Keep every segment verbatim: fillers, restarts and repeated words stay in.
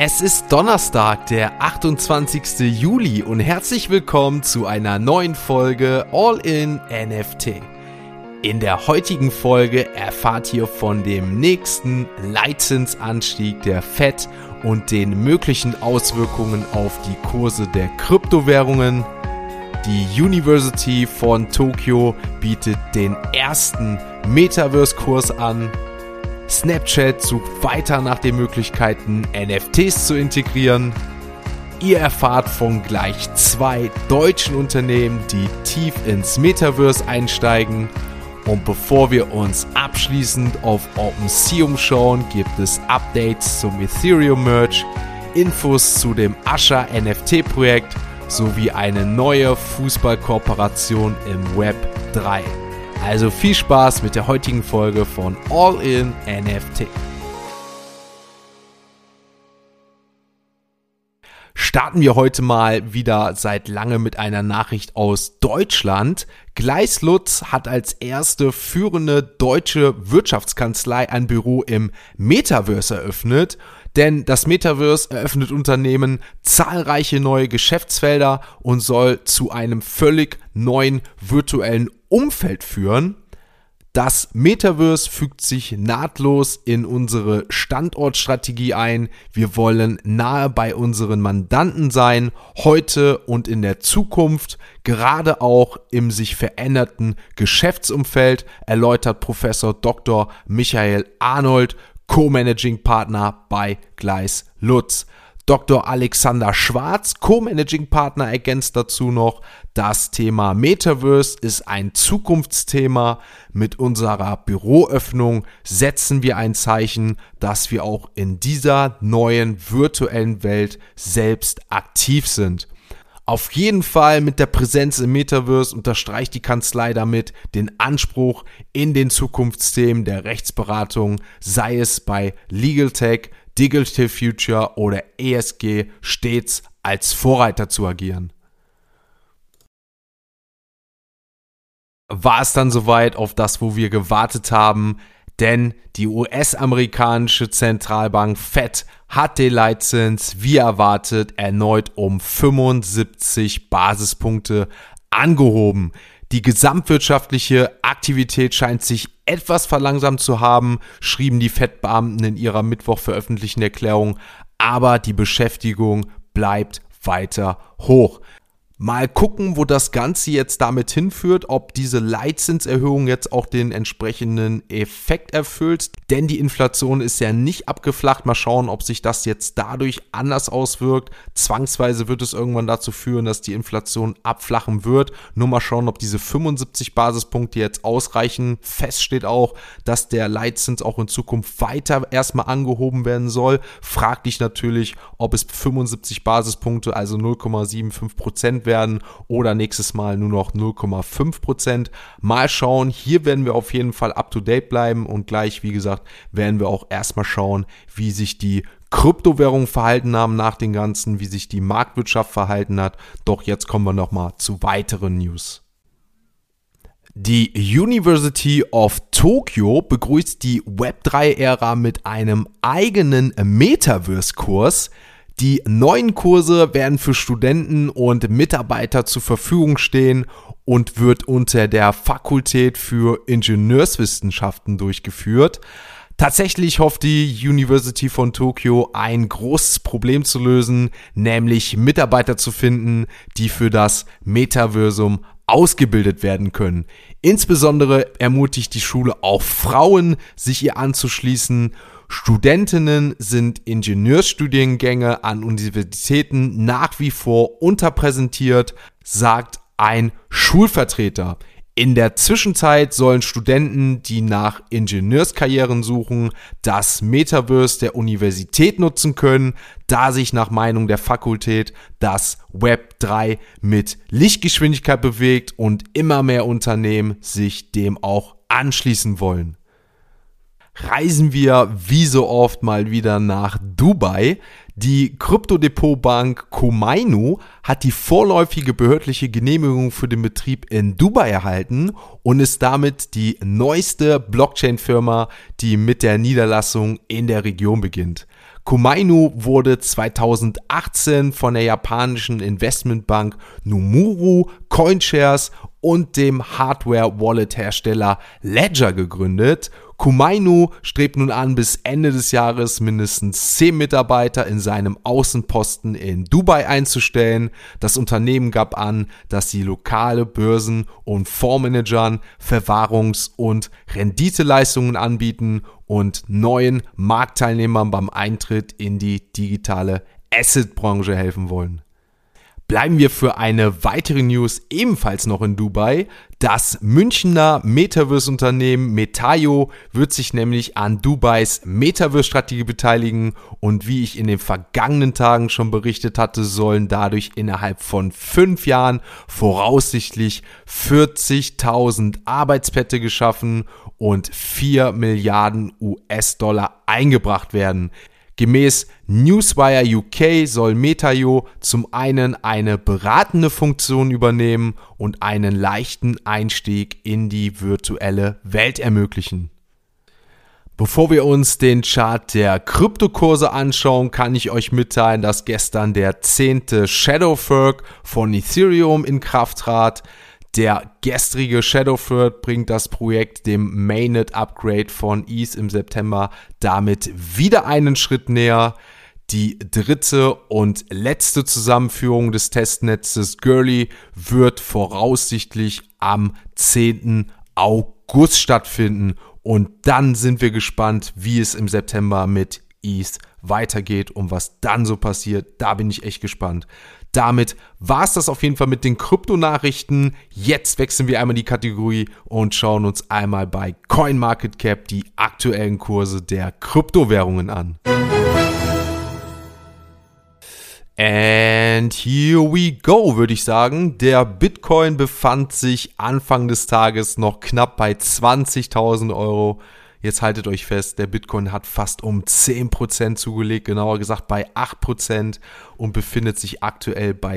Es ist Donnerstag, der achtundzwanzigste Juli und herzlich willkommen zu einer neuen Folge All in N F T. In der heutigen Folge erfahrt ihr von dem nächsten Leitzinsanstieg der Fed und den möglichen Auswirkungen auf die Kurse der Kryptowährungen. Die University von Tokio bietet den ersten Metaverse-Kurs an. Snapchat sucht weiter nach den Möglichkeiten, N F Ts zu integrieren. Ihr erfahrt von gleich zwei deutschen Unternehmen, die tief ins Metaverse einsteigen. Und bevor wir uns abschließend auf OpenSea umschauen, gibt es Updates zum Ethereum-Merge, Infos zu dem Asher N F T-Projekt sowie eine neue Fußballkooperation im Web drei. Also viel Spaß mit der heutigen Folge von All in N F T. Starten wir heute mal wieder seit langem mit einer Nachricht aus Deutschland. Gleislutz hat als erste führende deutsche Wirtschaftskanzlei ein Büro im Metaverse eröffnet. Denn das Metaverse eröffnet Unternehmen zahlreiche neue Geschäftsfelder und soll zu einem völlig neuen virtuellen Umfeld führen. Das Metaverse fügt sich nahtlos in unsere Standortstrategie ein. Wir wollen nahe bei unseren Mandanten sein, heute und in der Zukunft, gerade auch im sich veränderten Geschäftsumfeld, erläutert Professor Doktor Michael Arnold, Co-Managing Partner bei Gleislutz. Doktor Alexander Schwarz, Co-Managing Partner, ergänzt dazu noch, das Thema Metaverse ist ein Zukunftsthema. Mit unserer Büroöffnung setzen wir ein Zeichen, dass wir auch in dieser neuen virtuellen Welt selbst aktiv sind. Auf jeden Fall mit der Präsenz im Metaverse unterstreicht die Kanzlei damit den Anspruch in den Zukunftsthemen der Rechtsberatung, sei es bei Legal Tech, Digital Future oder E S G, stets als Vorreiter zu agieren. War es dann soweit auf das, wo wir gewartet haben? Denn die U S-amerikanische Zentralbank Fed hat den Leitzins, wie erwartet, erneut um fünfundsiebzig Basispunkte angehoben. Die gesamtwirtschaftliche Aktivität scheint sich etwas verlangsamt zu haben, schrieben die Fed-Beamten in ihrer Mittwoch veröffentlichten Erklärung, aber die Beschäftigung bleibt weiter hoch. Mal gucken, wo das Ganze jetzt damit hinführt, ob diese Leitzinserhöhung jetzt auch den entsprechenden Effekt erfüllt, denn die Inflation ist ja nicht abgeflacht. Mal schauen, ob sich das jetzt dadurch anders auswirkt. Zwangsweise wird es irgendwann dazu führen, dass die Inflation abflachen wird. Nur mal schauen, ob diese fünfundsiebzig Basispunkte jetzt ausreichen. Fest steht auch, dass der Leitzins auch in Zukunft weiter erstmal angehoben werden soll. Fraglich natürlich, ob es fünfundsiebzig Basispunkte, also null Komma fünfundsiebzig Prozent werden oder nächstes Mal nur noch null Komma fünf Prozent. Mal schauen, hier werden wir auf jeden Fall up to date bleiben und gleich, wie gesagt, werden wir auch erstmal schauen, wie sich die Kryptowährungen verhalten haben nach dem Ganzen, wie sich die Marktwirtschaft verhalten hat. Doch jetzt kommen wir nochmal zu weiteren News. Die University of Tokyo begrüßt die Web drei Ära mit einem eigenen Metaverse-Kurs. Die neuen Kurse werden für Studenten und Mitarbeiter zur Verfügung stehen und wird unter der Fakultät für Ingenieurswissenschaften durchgeführt. Tatsächlich hofft die University von Tokio, ein großes Problem zu lösen, nämlich Mitarbeiter zu finden, die für das Metaversum ausgebildet werden können. Insbesondere ermutigt die Schule auch Frauen, sich ihr anzuschließen. Studentinnen sind Ingenieursstudiengänge an Universitäten nach wie vor unterpräsentiert, sagt ein Schulvertreter. In der Zwischenzeit sollen Studenten, die nach Ingenieurskarrieren suchen, das Metaverse der Universität nutzen können, da sich nach Meinung der Fakultät das Web drei mit Lichtgeschwindigkeit bewegt und immer mehr Unternehmen sich dem auch anschließen wollen. Reisen wir wie so oft mal wieder nach Dubai. Die Kryptodepotbank Komainu hat die vorläufige behördliche Genehmigung für den Betrieb in Dubai erhalten und ist damit die neueste Blockchain-Firma, die mit der Niederlassung in der Region beginnt. Komainu wurde zweitausendachtzehn von der japanischen Investmentbank Nomura, CoinShares und dem Hardware-Wallet-Hersteller Ledger gegründet. Komainu strebt nun an, bis Ende des Jahres mindestens zehn Mitarbeiter in seinem Außenposten in Dubai einzustellen. Das Unternehmen gab an, dass sie lokale Börsen- und Fondsmanagern Verwahrungs- und Renditeleistungen anbieten und neuen Marktteilnehmern beim Eintritt in die digitale Asset-Branche helfen wollen. Bleiben wir für eine weitere News ebenfalls noch in Dubai. Das Münchner Metaverse-Unternehmen Metaio wird sich nämlich an Dubais Metaverse-Strategie beteiligen und wie ich in den vergangenen Tagen schon berichtet hatte, sollen dadurch innerhalb von fünf Jahren voraussichtlich vierzigtausend Arbeitsplätze geschaffen und vier Milliarden U S-Dollar eingebracht werden. Gemäß Newswire U K soll Metaio zum einen eine beratende Funktion übernehmen und einen leichten Einstieg in die virtuelle Welt ermöglichen. Bevor wir uns den Chart der Kryptokurse anschauen, kann ich euch mitteilen, dass gestern der zehnte Shadow Fork von Ethereum in Kraft trat. Der gestrige Shadowford bringt das Projekt dem Mainnet-Upgrade von E T H im September damit wieder einen Schritt näher. Die dritte und letzte Zusammenführung des Testnetzes Gurley wird voraussichtlich am zehnten August stattfinden. Und dann sind wir gespannt, wie es im September mit E T H weitergeht und was dann so passiert. Da bin ich echt gespannt. Damit war es das auf jeden Fall mit den Kryptonachrichten. Jetzt wechseln wir einmal die Kategorie und schauen uns einmal bei CoinMarketCap die aktuellen Kurse der Kryptowährungen an. And here we go, würde ich sagen. Der Bitcoin befand sich Anfang des Tages noch knapp bei zwanzigtausend Euro. Jetzt haltet euch fest, der Bitcoin hat fast um zehn Prozent zugelegt, genauer gesagt bei acht Prozent und befindet sich aktuell bei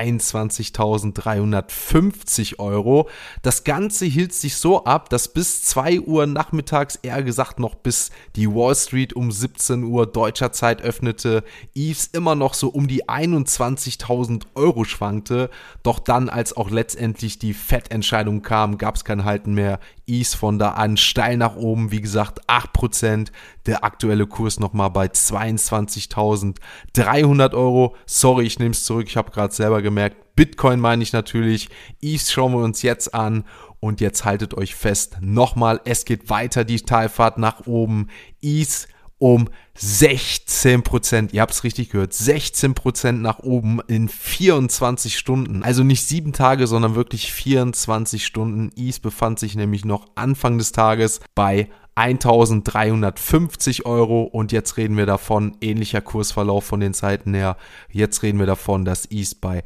zweiundzwanzigtausenddreihundertfünfzig Euro. Das Ganze hielt sich so ab, dass bis zwei Uhr nachmittags, eher gesagt noch bis die Wall Street um siebzehn Uhr deutscher Zeit öffnete, E T H immer noch so um die einundzwanzigtausend Euro schwankte. Doch dann, als auch letztendlich die Fed-Entscheidung kam, gab es kein Halten mehr. E T H von da an steil nach oben, wie gesagt acht Prozent, der aktuelle Kurs nochmal bei zweiundzwanzigtausenddreihundert Euro. Sorry, ich nehme es zurück, ich habe gerade selber gemerkt, Bitcoin meine ich natürlich, E T H schauen wir uns jetzt an und jetzt haltet euch fest, nochmal, es geht weiter die Talfahrt nach oben, E T H um sechzehn Prozent, ihr habt es richtig gehört, sechzehn Prozent nach oben in vierundzwanzig Stunden. Also nicht sieben Tage, sondern wirklich vierundzwanzig Stunden. E T H befand sich nämlich noch Anfang des Tages bei eintausenddreihundertfünfzig Euro und jetzt reden wir davon, ähnlicher Kursverlauf von den Zeiten her, jetzt reden wir davon, dass E T H bei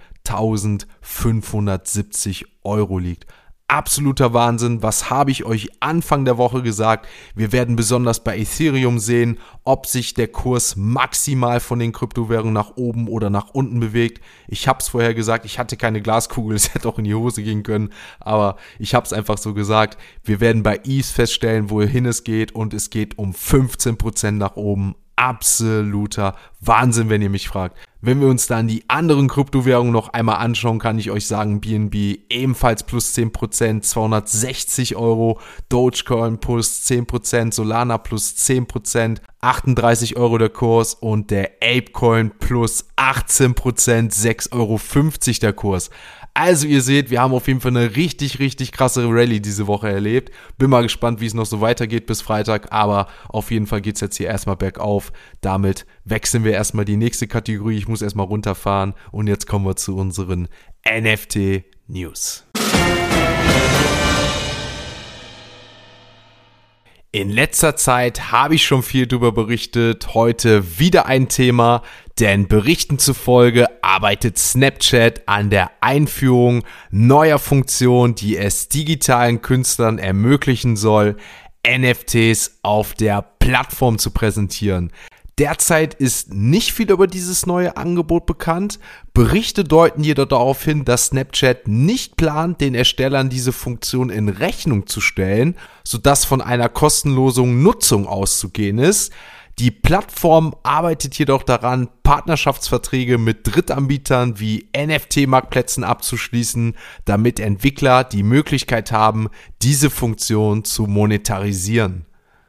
eintausendfünfhundertsiebzig Euro liegt. Absoluter Wahnsinn. Was habe ich euch Anfang der Woche gesagt? Wir werden besonders bei Ethereum sehen, ob sich der Kurs maximal von den Kryptowährungen nach oben oder nach unten bewegt. Ich habe es vorher gesagt, ich hatte keine Glaskugel, es hätte auch in die Hose gehen können, aber ich habe es einfach so gesagt. Wir werden bei E T H feststellen, wohin es geht und es geht um fünfzehn Prozent nach oben. Absoluter Wahnsinn, wenn ihr mich fragt. Wenn wir uns dann die anderen Kryptowährungen noch einmal anschauen, kann ich euch sagen, B N B ebenfalls plus zehn Prozent, zweihundertsechzig Euro, Dogecoin plus zehn Prozent, Solana plus zehn Prozent, achtunddreißig Euro der Kurs und der Apecoin plus achtzehn Prozent, sechs Euro fünfzig der Kurs. Also ihr seht, wir haben auf jeden Fall eine richtig, richtig krasse Rallye diese Woche erlebt. Bin mal gespannt, wie es noch so weitergeht bis Freitag, aber auf jeden Fall geht es jetzt hier erstmal bergauf. Damit wechseln wir erstmal die nächste Kategorie. Ich muss erstmal runterfahren und jetzt kommen wir zu unseren N F T News. In letzter Zeit habe ich schon viel darüber berichtet, heute wieder ein Thema, denn Berichten zufolge arbeitet Snapchat an der Einführung neuer Funktionen, die es digitalen Künstlern ermöglichen soll, N F Ts auf der Plattform zu präsentieren. Derzeit ist nicht viel über dieses neue Angebot bekannt. Berichte deuten jedoch darauf hin, dass Snapchat nicht plant, den Erstellern diese Funktion in Rechnung zu stellen, sodass von einer kostenlosen Nutzung auszugehen ist. Die Plattform arbeitet jedoch daran, Partnerschaftsverträge mit Drittanbietern wie N F T-Marktplätzen abzuschließen, damit Entwickler die Möglichkeit haben, diese Funktion zu monetarisieren.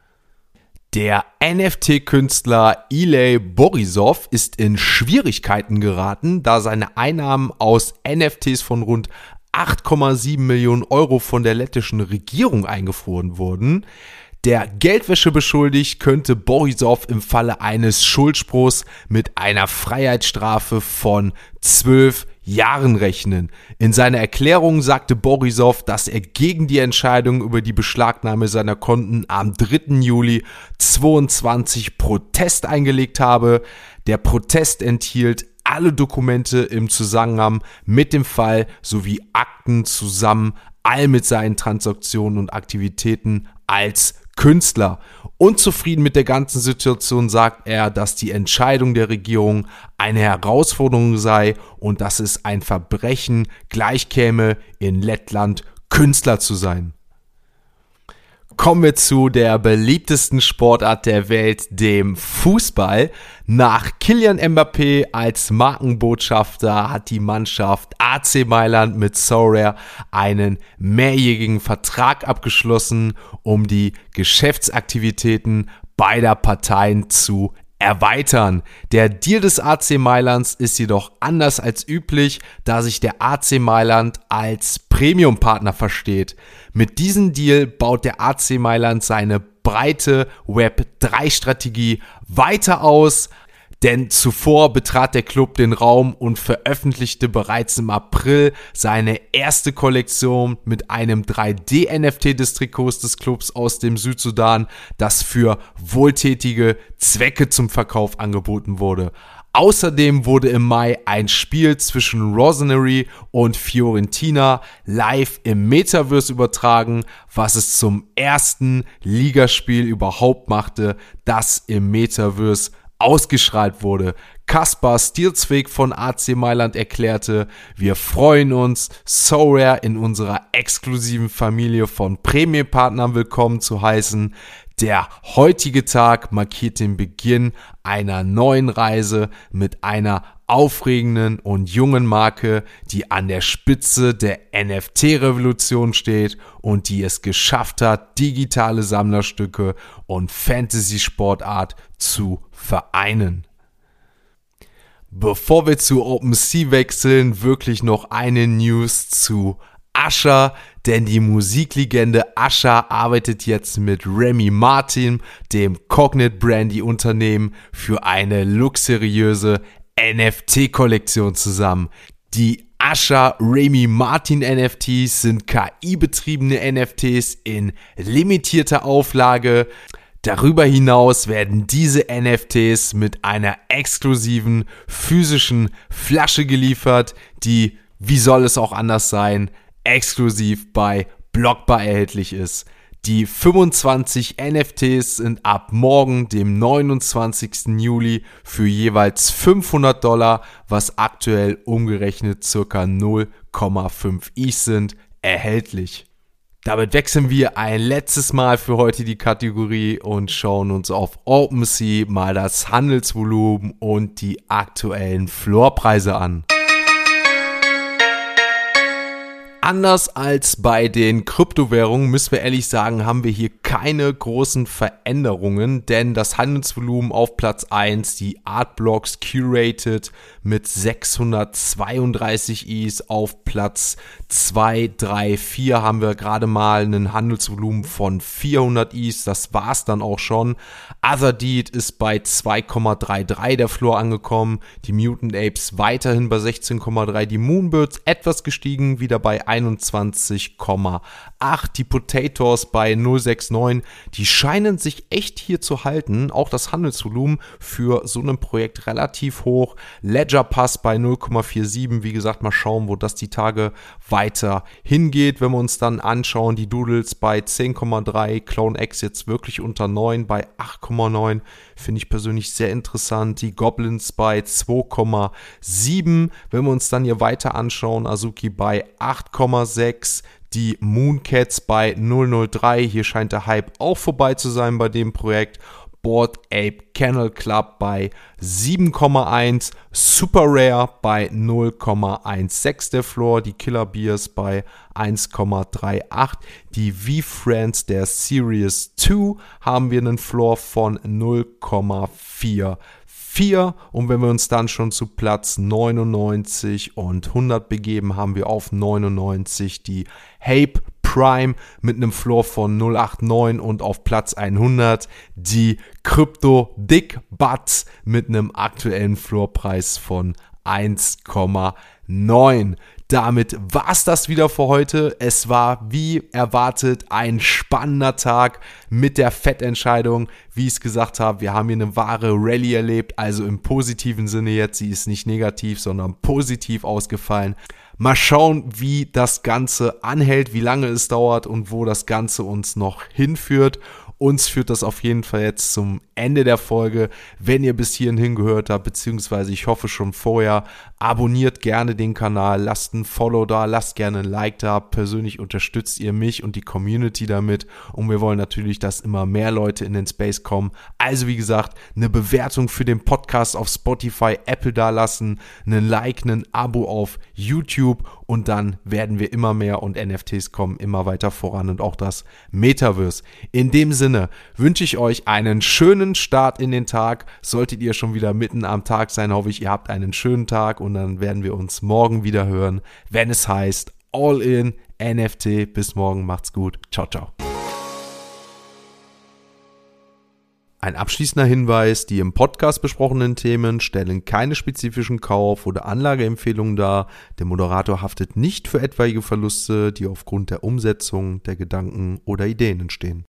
Der N F T-Künstler Iley Borisov ist in Schwierigkeiten geraten, da seine Einnahmen aus N F Ts von rund acht Komma sieben Millionen Euro von der lettischen Regierung eingefroren wurden. Der Geldwäsche beschuldigt könnte Borisov im Falle eines Schuldspruchs mit einer Freiheitsstrafe von zwölf Jahren rechnen. In seiner Erklärung sagte Borisov, dass er gegen die Entscheidung über die Beschlagnahme seiner Konten am dritten Juli zweiundzwanzig Protest eingelegt habe. Der Protest enthielt alle Dokumente im Zusammenhang mit dem Fall sowie Akten zusammen, all mit seinen Transaktionen und Aktivitäten als Künstler. Unzufrieden mit der ganzen Situation sagt er, dass die Entscheidung der Regierung eine Herausforderung sei und dass es ein Verbrechen gleichkäme, in Lettland Künstler zu sein. Kommen wir zu der beliebtesten Sportart der Welt, dem Fußball. Nach Kylian Mbappé als Markenbotschafter hat die Mannschaft A C Mailand mit Sorare einen mehrjährigen Vertrag abgeschlossen, um die Geschäftsaktivitäten beider Parteien zu erweitern. Der Deal des A C Mailands ist jedoch anders als üblich, da sich der A C Mailand als Premium-Partner versteht. Mit diesem Deal baut der A C Mailand seine breite Web drei Strategie weiter aus, denn zuvor betrat der Club den Raum und veröffentlichte bereits im April seine erste Kollektion mit einem drei D N F T des Trikots des Clubs aus dem Südsudan, das für wohltätige Zwecke zum Verkauf angeboten wurde. Außerdem wurde im Mai ein Spiel zwischen Rossoneri und Fiorentina live im Metaverse übertragen, was es zum ersten Ligaspiel überhaupt machte, das im Metaverse ausgestrahlt wurde. Kaspar Stielsvig von A C Mailand erklärte: Wir freuen uns, Sorare in unserer exklusiven Familie von Premium-Partnern willkommen zu heißen. Der heutige Tag markiert den Beginn einer neuen Reise mit einer aufregenden und jungen Marke, die an der Spitze der N F T-Revolution steht und die es geschafft hat, digitale Sammlerstücke und Fantasy-Sportart zu vereinen. Bevor wir zu OpenSea wechseln, wirklich noch eine News zu Usher, denn die Musiklegende Usher arbeitet jetzt mit Remy Martin, dem Cognate Brandy Unternehmen, für eine luxuriöse N F T-Kollektion zusammen. Die Usher Remy Martin N F Ts sind K I-betriebene N F Ts in limitierter Auflage. Darüber hinaus werden diese N F Ts mit einer exklusiven physischen Flasche geliefert, die, wie soll es auch anders sein, exklusiv bei Blockbar erhältlich ist. Die fünfundzwanzig N F Ts sind ab morgen, dem neunundzwanzigsten Juli, für jeweils fünfhundert Dollar, was aktuell umgerechnet ca. null Komma fünf ETH sind, erhältlich. Damit wechseln wir ein letztes Mal für heute die Kategorie und schauen uns auf OpenSea mal das Handelsvolumen und die aktuellen Floorpreise an. Anders als bei den Kryptowährungen, müssen wir ehrlich sagen, haben wir hier keine großen Veränderungen, denn das Handelsvolumen auf Platz eins, die Artblocks Curated mit sechshundertzweiunddreißig E T H, auf Platz zwei, drei, vier haben wir gerade mal einen Handelsvolumen von vierhundert E T H, das war's dann auch schon. Otherdeed ist bei zwei Komma dreiunddreißig der Floor angekommen, die Mutant Apes weiterhin bei sechzehn Komma drei, die Moonbirds etwas gestiegen, wieder bei einundzwanzig Komma acht, die Potatoes bei null Komma neunundsechzig, die scheinen sich echt hier zu halten, auch das Handelsvolumen für so ein Projekt relativ hoch. Ledger Pass bei null Komma siebenundvierzig, wie gesagt, mal schauen, wo das die Tage weiter hingeht. Wenn wir uns dann anschauen, die Doodles bei zehn Komma drei, Clone X jetzt wirklich unter neun bei acht Komma neun, finde ich persönlich sehr interessant. Die Goblins bei zwei Komma sieben, wenn wir uns dann hier weiter anschauen, Azuki bei acht Komma sechs, die Mooncats bei null Komma null drei, hier scheint der Hype auch vorbei zu sein bei dem Projekt. Bored Ape Kennel Club bei sieben Komma eins, Super Rare bei null Komma sechzehn der Floor, die Killer Beers bei eins Komma achtunddreißig, die V-Friends der Series zwei haben wir einen Floor von null Komma vierundvierzig und wenn wir uns dann schon zu Platz neunundneunzig und hundert begeben, haben wir auf neunundneunzig die Hape Prime mit einem Floor von null Komma neunundachtzig und auf Platz hundert die Crypto Dick Butts mit einem aktuellen Floorpreis von eins Komma neun. Damit war's das wieder für heute. Es war wie erwartet ein spannender Tag mit der Fettentscheidung. Wie ich es gesagt habe, wir haben hier eine wahre Rallye erlebt, also im positiven Sinne jetzt. Sie ist nicht negativ, sondern positiv ausgefallen. Mal schauen, wie das Ganze anhält, wie lange es dauert und wo das Ganze uns noch hinführt. Uns führt das auf jeden Fall jetzt zum Ende der Folge. Wenn ihr bis hierhin hingehört habt, beziehungsweise ich hoffe schon vorher, abonniert gerne den Kanal, lasst ein Follow da, lasst gerne ein Like da. Persönlich unterstützt ihr mich und die Community damit und wir wollen natürlich, dass immer mehr Leute in den Space kommen. Also wie gesagt, eine Bewertung für den Podcast auf Spotify, Apple da lassen, einen Like, ein Abo auf YouTube und dann werden wir immer mehr und N F Ts kommen immer weiter voran und auch das Metaverse. In dem Sinne wünsche ich euch einen schönen Start in den Tag. Solltet ihr schon wieder mitten am Tag sein, hoffe ich, ihr habt einen schönen Tag und dann werden wir uns morgen wieder hören, wenn es heißt All in N F T. Bis morgen, macht's gut. Ciao, ciao. Ein abschließender Hinweis, die im Podcast besprochenen Themen stellen keine spezifischen Kauf- oder Anlageempfehlungen dar. Der Moderator haftet nicht für etwaige Verluste, die aufgrund der Umsetzung der Gedanken oder Ideen entstehen.